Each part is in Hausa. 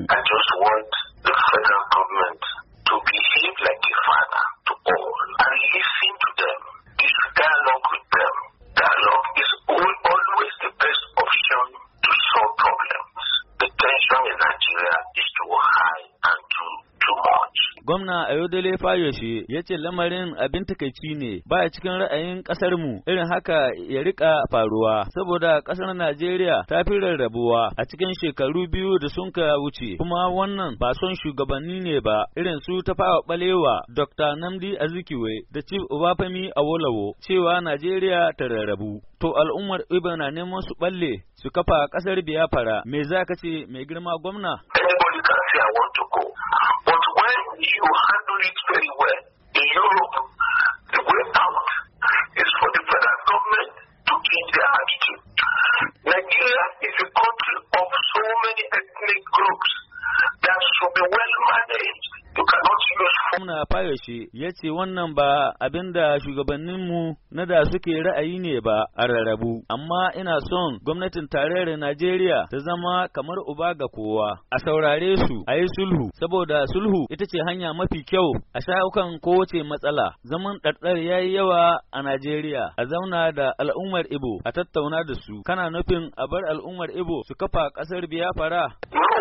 I just want the federal government to behave like a father to all and listen to them. This dialogue with them. Dialogue is always the best option to solve problems. The tension in Nigeria is too high and too much. Gwamna Ayodele Fayoshe ya ce lamarin abin takaici ne ba cikin ra'ayin ƙasar mu irin haka ya rika faruwa saboda ƙasar Najeriya ta fi rarrabuwa a cikin shekaru biyu da sun ka wuce kuma wannan ba son shugabanni ne ba irin su Tafawa Balewa, Dr. Nnamdi Azikiwe da Chief Obafemi Awolowo cewa Najeriya ta rarrabu. To al'ummar Igbo na neman su balle su kafa ƙasar Biafra, me za ka ce mai girma gwamna? Anybody can say I want to go, but when you handle it very well in Europe, the way out is for the federal government to change their attitude. Nigeria is a country of so many ethnic groups that should be well managed. You cannot use. Gwamna Fayoshe ya ce wannan ba abin da shugabanninmu na da suke ra'ayi ne ba a rarrabu, amma ina son gwamnatin tarayyar Najeriya ta zama kamar uba ga kowa, a saurare su, a yi sulhu, saboda sulhu ita ce hanya mafi kyau a shawo kowace matsala. Zaman ɗarɗar ya yi yawa a Najeriya, a zauna da al'ummar Igbo, a tattauna da su, kana nufin a bar al'ummar Igbo su kafa ƙasar Biafra?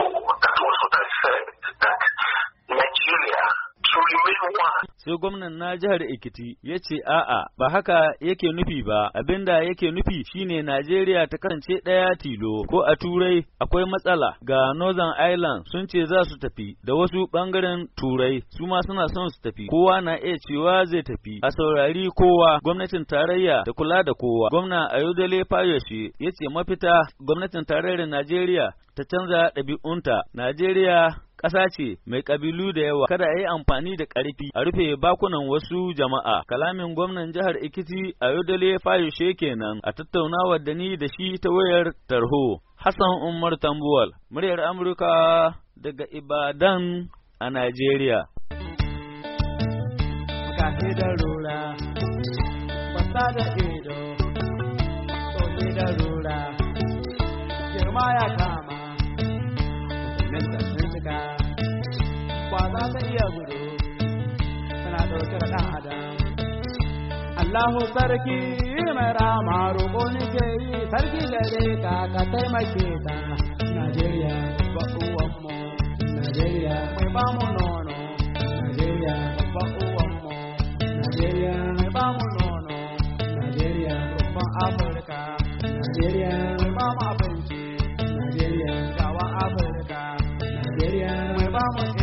Sai gwamnan na jihar Ekiti ya ce a'a ba haka yake nufi ba, abinda yake nufi shine Najeriya ta kasance ɗaya tilo, ko a Turai akwai matsala ga Northern Ireland sun ce za su tafi da wasu ɓangaren Turai su ma suna son su tafi, kowa na iya cewa zai tafi, a saurari kowa, gwamnatin tarayya da kula da kowa. Gwamna Ayodele Fayoshe ya ce mafita gwamnatin tarayyar Najeriya ta canza ɗabi'unta. Najeriya ƙasa ce mai ƙabilu da yawa, kada a yi amfani da ƙarfi a rufe bakunan wasu jama'a. Kalamin gwamnan jihar Ekiti Ayodele Fayoshe kenan a tattaunawar da ni da shi ta wayar tarho. Hassan Umar Tambuwal, muryar Amurka daga Ibadan a Najeriya. Ba za ta iya gudu tana ɗauke da ɗan adam. Allahu sarki mai rama roƙo nake yi sarki gare ka ka taimake ta. Najeriya ba uwanmu, Najeriya mai ba mu nono, Najeriya ba uwanmu, Najeriya mai ba mu nono, Najeriya babban Afirka, Najeriya